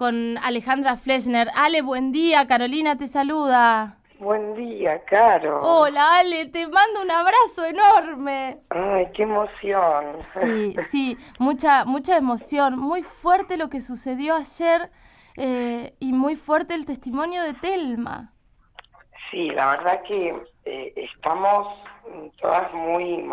con Alejandra Fleshner. Ale, buen día, Carolina te saluda. Buen día, Caro. Hola, Ale, te mando un abrazo enorme. Ay, qué emoción. Sí, mucha emoción. Muy fuerte lo que sucedió ayer y muy fuerte el testimonio de Telma. Sí, la verdad que estamos todas muy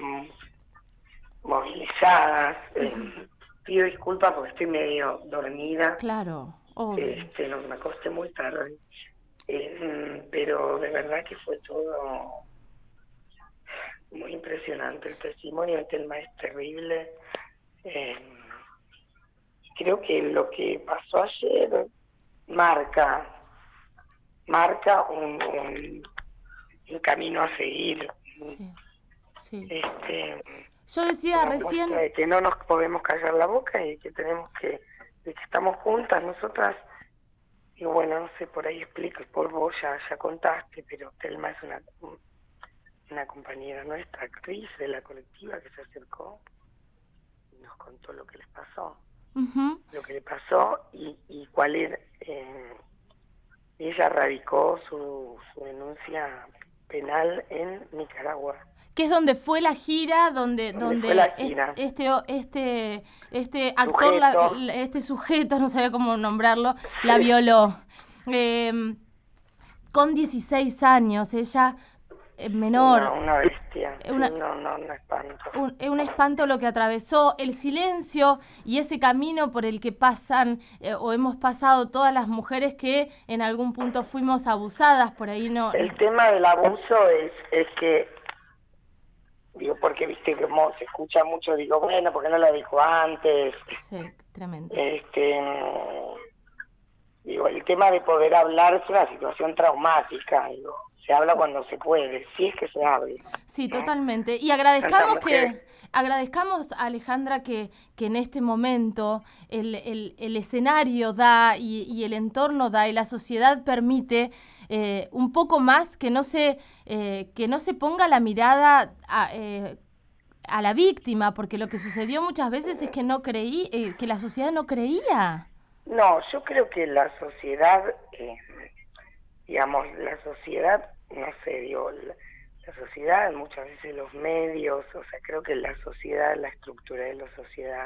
movilizadas. Pido disculpas porque estoy medio dormida. Claro, obvio. No, me acosté muy tarde. Pero de verdad que fue todo muy impresionante. El testimonio de Telma es terrible. Creo que lo que pasó ayer marca un camino a seguir. Sí. Yo Una decía muestra recién... de que no nos podemos callar la boca y que tenemos de que estamos juntas nosotras. Y bueno, no sé, por ahí explico, por vos ya contaste, pero Telma es una compañera nuestra, actriz de la colectiva, que se acercó y nos contó lo que les pasó. Lo que le pasó y cuál era. Ella radicó su denuncia penal en Nicaragua. Que es donde fue la gira, donde fue la gira. Este actor, este sujeto, no sabía cómo nombrarlo, la violó. Con 16 años, ella menor. Una bestia. No espanto. Un espanto lo que atravesó, el silencio y ese camino por el que pasan o hemos pasado todas las mujeres que en algún punto fuimos abusadas, por ahí no. El tema del abuso es que, digo, porque viste que se escucha mucho, digo, bueno, ¿por qué no lo dijo antes? Sí, tremendo. Digo, el tema de poder hablar es una situación traumática, digo. Se habla cuando se puede, si es que se habla. Sí, ¿no? Totalmente. Y agradezcamos a Alejandra que en este momento el escenario da y el entorno da y la sociedad permite un poco más que no se ponga la mirada a la víctima, porque lo que sucedió muchas veces es que que la sociedad no creía. No, yo creo que la sociedad, la sociedad, no sé, digo, la sociedad, muchas veces los medios, o sea, creo que la sociedad, la estructura de la sociedad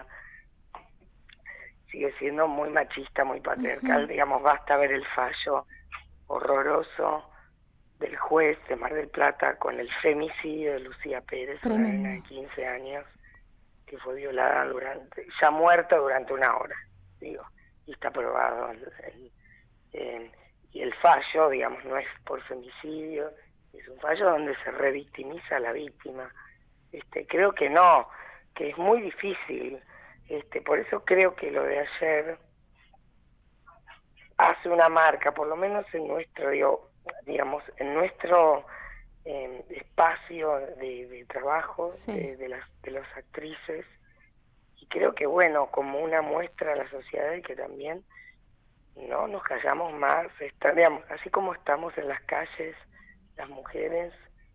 sigue siendo muy machista, muy patriarcal, digamos, basta ver el fallo horroroso del juez de Mar del Plata con el femicidio de Lucía Pérez, una nena de 15 años, que fue violada ya muerta durante una hora, digo, y está probado y el fallo, digamos, no es por femicidio, es un fallo donde se revictimiza a la víctima. Creo que no, que es muy difícil. Por eso creo que lo de ayer hace una marca, por lo menos en nuestro, en nuestro espacio de trabajo, sí, de las actrices, y creo que, bueno, como una muestra a la sociedad de que también no nos callamos más, digamos, así como estamos en las calles las mujeres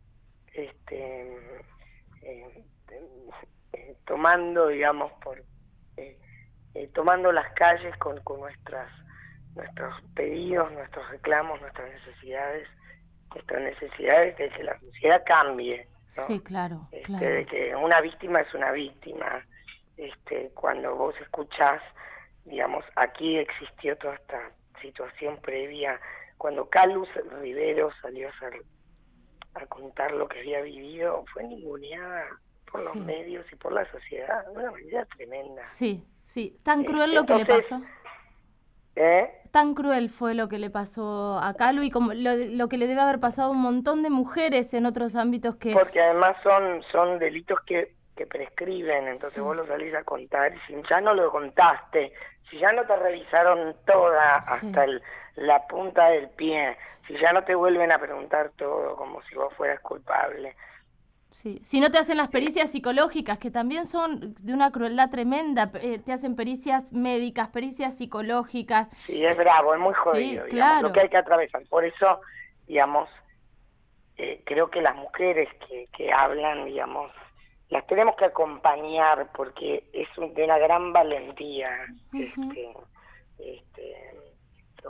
tomando, digamos, tomando las calles con nuestros pedidos, nuestros reclamos, nuestras necesidades de que la sociedad cambie, ¿no? Sí, claro, de que una víctima es una víctima. Cuando vos escuchás, digamos, aquí existió toda esta situación previa, cuando Carlos Rivero salió a contar lo que había vivido, fue ninguneada por los medios y por la sociedad de una manera tremenda. Sí, tan cruel lo que le pasó. Tan cruel fue lo que le pasó a Calu y como lo que le debe haber pasado a un montón de mujeres en otros ámbitos que... Porque además son delitos que prescriben, entonces vos lo salís a contar y si ya no lo contaste, si ya no te revisaron toda hasta la punta del pie, si ya no te vuelven a preguntar todo como si vos fueras culpable. Sí, si no te hacen las pericias psicológicas, que también son de una crueldad tremenda, te hacen pericias médicas, pericias psicológicas. Sí, es bravo, es muy jodido, sí, digamos, claro. Lo que hay que atravesar. Por eso, digamos, creo que las mujeres que hablan, digamos, las tenemos que acompañar porque es de una gran valentía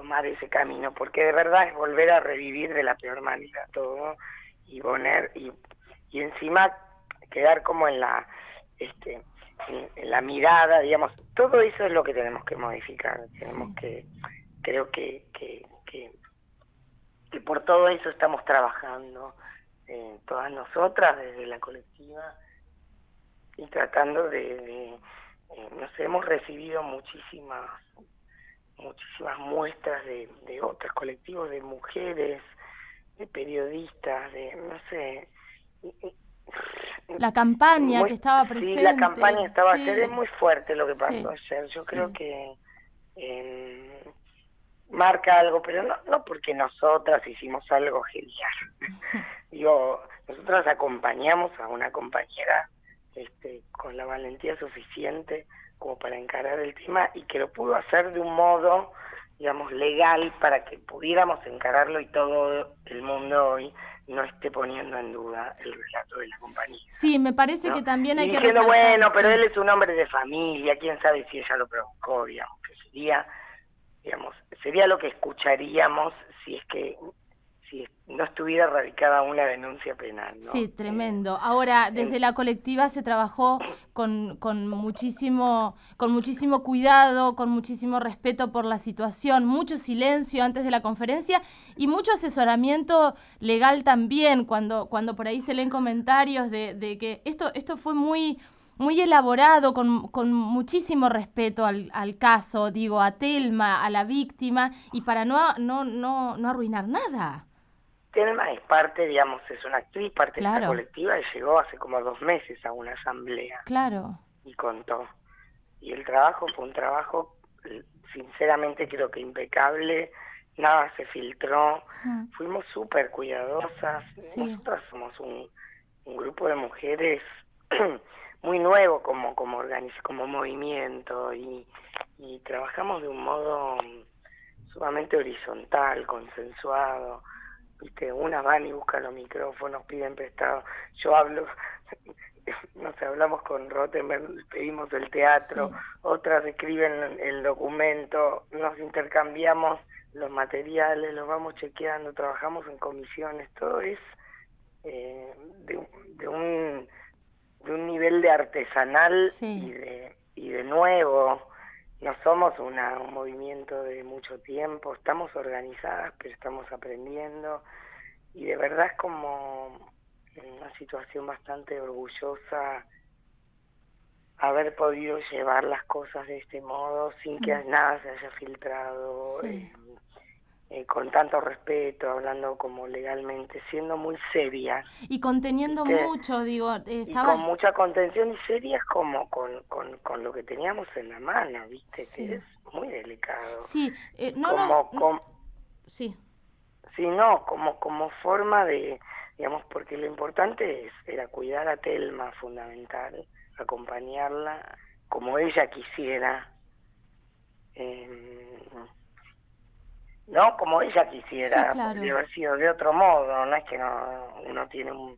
tomar ese camino, porque de verdad es volver a revivir de la peor manera todo y poner y encima quedar como en la en la mirada, digamos, todo eso es lo que tenemos que modificar, tenemos que, creo que por todo eso estamos trabajando, todas nosotras desde la colectiva y tratando no sé, hemos recibido muchísimas muestras de otros colectivos, de mujeres, de periodistas, de, no sé. La campaña que estaba presente. Sí, la campaña estaba sí. ayer, es muy fuerte lo que pasó Sí, ayer. Yo sí. creo que marca algo, pero no porque nosotras hicimos algo genial. Digo, nosotras acompañamos a una compañera con la valentía suficiente como para encarar el tema y que lo pudo hacer de un modo, digamos, legal para que pudiéramos encararlo y todo el mundo hoy no esté poniendo en duda el relato de la compañía. Sí, me parece ¿no? que también hay y que diciendo, resaltar, bueno, pero sí. él es un hombre de familia, quién sabe si ella lo provocó, digamos, que sería lo que escucharíamos si no estuviera radicada aún la denuncia penal, ¿no? Sí, tremendo. Ahora, desde la colectiva se trabajó con muchísimo cuidado, con muchísimo respeto por la situación, mucho silencio antes de la conferencia y mucho asesoramiento legal también, cuando por ahí se leen comentarios de que esto fue muy elaborado, con muchísimo respeto al caso, digo, a Telma, a la víctima, y para no arruinar nada. Telma es parte, digamos, es una actriz, parte Claro. de esta colectiva y llegó hace como 2 meses a una asamblea. Claro. Y contó. Y el trabajo fue un trabajo, sinceramente creo que impecable, nada se filtró, fuimos súper cuidadosas. Sí. Nosotras somos un grupo de mujeres muy nuevo como movimiento y trabajamos de un modo sumamente horizontal, consensuado. Viste, unas van y buscan los micrófonos, piden prestado, yo hablo, no sé, hablamos con Rottenberg, pedimos el teatro, sí. Otras escriben el documento, nos intercambiamos los materiales, los vamos chequeando, trabajamos en comisiones, todo es de un nivel de artesanal, sí. y de nuevo. No somos un movimiento de mucho tiempo, estamos organizadas, pero estamos aprendiendo y de verdad es como una situación bastante orgullosa haber podido llevar las cosas de este modo sin que nada se haya filtrado, sí. Con tanto respeto, hablando como legalmente, siendo muy serias. Y conteniendo mucho, digo. Y con mucha contención y serias como con lo que teníamos en la mano, ¿viste? Sí. Que es muy delicado. Sí, sí. Sí, no, como forma de, digamos, porque lo importante era cuidar a Telma, fundamental, acompañarla como ella quisiera. No como ella quisiera, sí, claro. Podría haber sido de otro modo, no es que uno tiene un...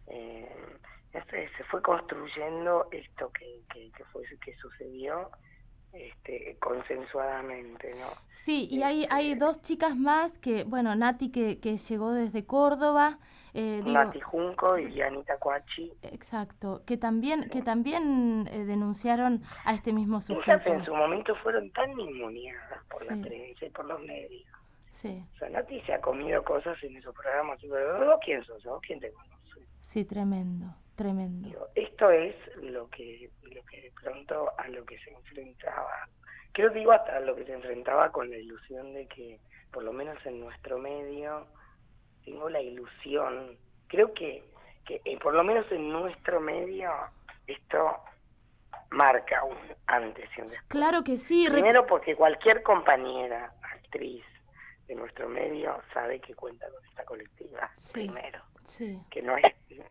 se fue construyendo esto que sucedió consensuadamente, ¿no? Sí, y hay 2 chicas más que, bueno, Nati que llegó desde Córdoba, Nati Junco y Anita Coachi. Exacto, que también denunciaron a este mismo sujeto. Ellas en su momento fueron tan ninguneadas por la prensa y por los medios. Sí. O sea, Nati se ha comido cosas en esos programas, pero ¿quién sos vos? ¿Quién te conoce? Sí, tremendo. Digo, esto es lo que de pronto a lo que se enfrentaba, creo que digo hasta a lo que se enfrentaba con la ilusión de que, por lo menos en nuestro medio, tengo la ilusión, creo que por lo menos en nuestro medio, esto marca un antes y un después. Claro que sí. Primero porque cualquier compañera, actriz de nuestro medio sabe que cuenta con esta colectiva, sí. Primero, sí. Que no es...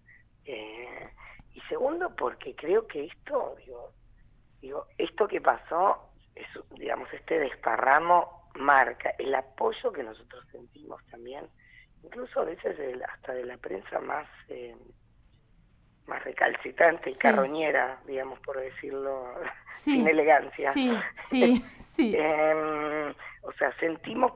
y segundo porque creo que esto, digo, esto que pasó, digamos, este desparramo marca el apoyo que nosotros sentimos también, incluso a veces hasta de la prensa más recalcitrante y carroñera, digamos, por decirlo sin elegancia. Sí. O sea, sea, sentimos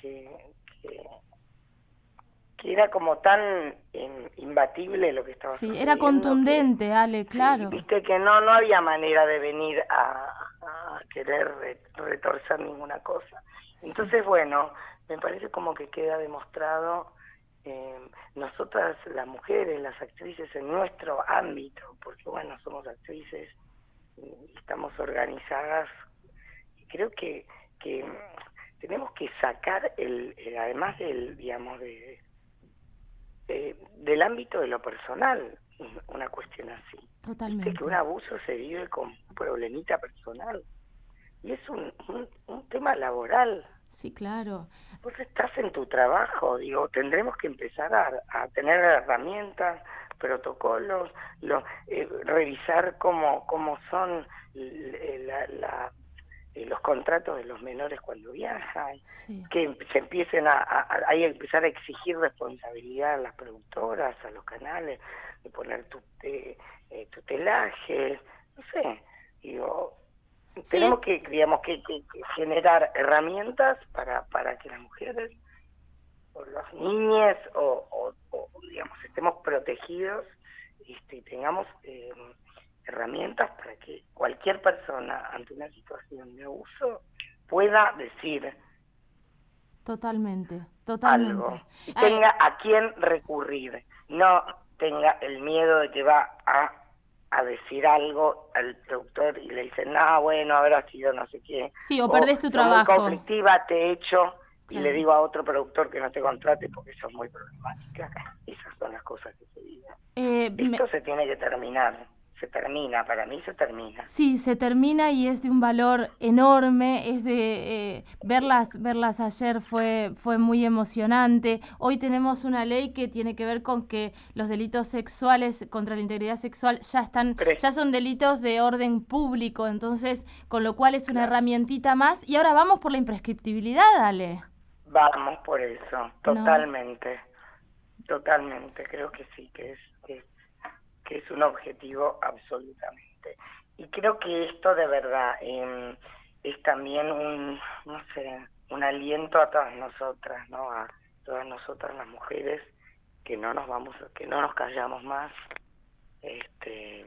que era como tan imbatible lo que estaba Sí, sucediendo. era contundente, Ale, claro. Sí, viste que no había manera de venir a querer retorcer ninguna cosa. Entonces, bueno, me parece como que queda demostrado, nosotras las mujeres, las actrices en nuestro ámbito, porque bueno, somos actrices y estamos organizadas, y creo que tenemos que sacar además digamos, del ámbito de lo personal, una cuestión así. Viste que un Totalmente. abuso se vive con un problemita personal y es un tema laboral. Sí, claro. Vos estás en tu trabajo, digo, tendremos que empezar a tener herramientas, protocolos, revisar cómo son los contratos de los menores cuando viajan, Sí. que se empiecen a empezar a exigir responsabilidad a las productoras, a los canales, de poner tutelajes, no sé, digo, Sí, tenemos que, digamos, que generar herramientas para que las mujeres o las niñas digamos, estemos protegidos y tengamos herramientas para que cualquier persona ante una situación de abuso pueda decir totalmente, totalmente. algo y Ay, tenga a quién recurrir, no tenga el miedo de que va a decir algo al productor y le dicen, no, bueno, habrá sido no sé qué, sí, o o perdés tu sos muy trabajo. conflictiva, te echo y le Claro. digo a otro productor que no te contrate porque sos muy problemática. Esas son las cosas que se viven. Eh, me- Esto se tiene que terminar, se termina, para mí se termina. Sí, se termina y es de un valor enorme, es de verlas ayer fue muy emocionante. Hoy tenemos una ley que tiene que ver con que los delitos sexuales contra la integridad sexual ya son delitos de orden público, entonces, con lo cual es una Claro. herramientita más. Y ahora vamos por la imprescriptibilidad, Ale. Vamos por eso, No, totalmente, totalmente, creo que sí, que es un objetivo absolutamente. Y creo que esto de verdad es también no sé, un aliento a todas nosotras, ¿no? A todas nosotras las mujeres, que no nos callamos más, este,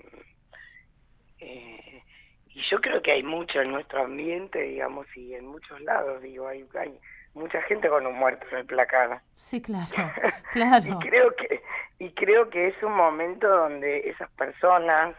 y yo creo que hay mucho en nuestro ambiente, digamos, y en muchos lados, digo, hay mucha gente con un muerto en el placar. sí, claro, y claro. creo que es un momento donde esas personas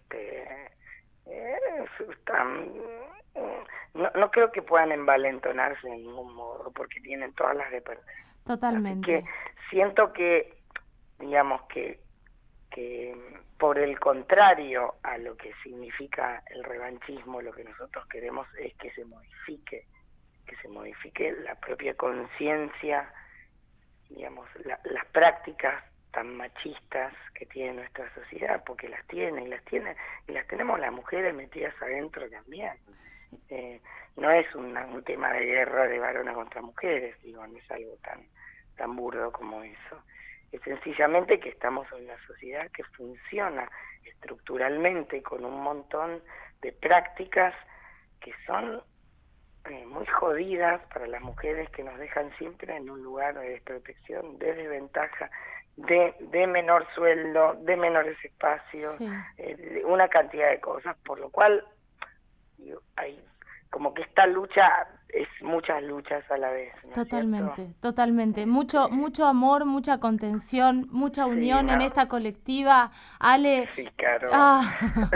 están, no creo que puedan envalentonarse de ningún modo porque tienen todas las de perder. Así que Totalmente. siento que, digamos, que por el contrario a lo que significa el revanchismo, lo que nosotros queremos es que se modifique la propia conciencia, digamos, las prácticas tan machistas que tiene nuestra sociedad, porque las tiene, y las tenemos las mujeres metidas adentro también. No es un tema de guerra de varones contra mujeres, digo, no es algo tan burdo como eso. Es sencillamente que estamos en una sociedad que funciona estructuralmente con un montón de prácticas que son muy jodidas para las mujeres, que nos dejan siempre en un lugar de desprotección, de desventaja, de menor sueldo, de menores espacios, Sí. una cantidad de cosas, por lo cual hay como que esta lucha es muchas luchas a la vez, ¿no es cierto? Totalmente, totalmente. Mucho, Este, mucho amor, mucha contención, mucha sí, unión en no, esta colectiva. Ale, sí, Caro. ah.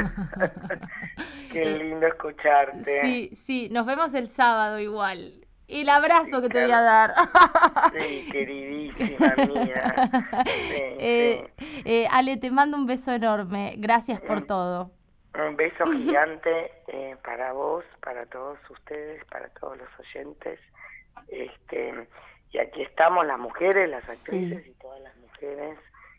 Qué lindo escucharte. Sí, sí, nos vemos el sábado igual. El Sí, abrazo que te voy a Caro. dar. Sí, queridísima mía. Sí, Eh, sí. Ale, te mando un beso enorme. Gracias por todo. Un beso gigante para vos, para todos ustedes, para todos los oyentes. Y aquí estamos las mujeres, las Sí, actrices y todas las mujeres.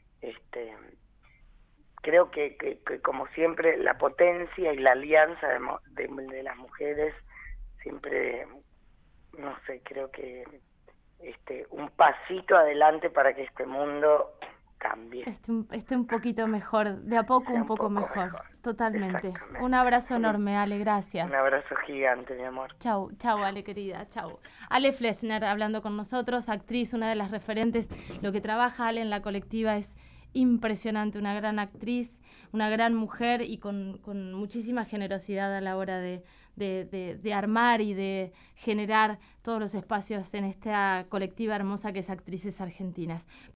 Creo que como siempre la potencia y la alianza de las mujeres siempre, no sé, creo que un pasito adelante para que este mundo cambie. Esté un poquito mejor, de a poco Sea un poco mejor. Totalmente. Un abrazo enorme, Ale, gracias. Un abrazo gigante, mi amor. Chau, Ale, querida, chau. Ale Flesner hablando con nosotros, actriz, una de las referentes. Lo que trabaja Ale en la colectiva es impresionante, una gran actriz, una gran mujer y con muchísima generosidad a la hora de armar y de generar todos los espacios en esta colectiva hermosa que es Actrices Argentinas.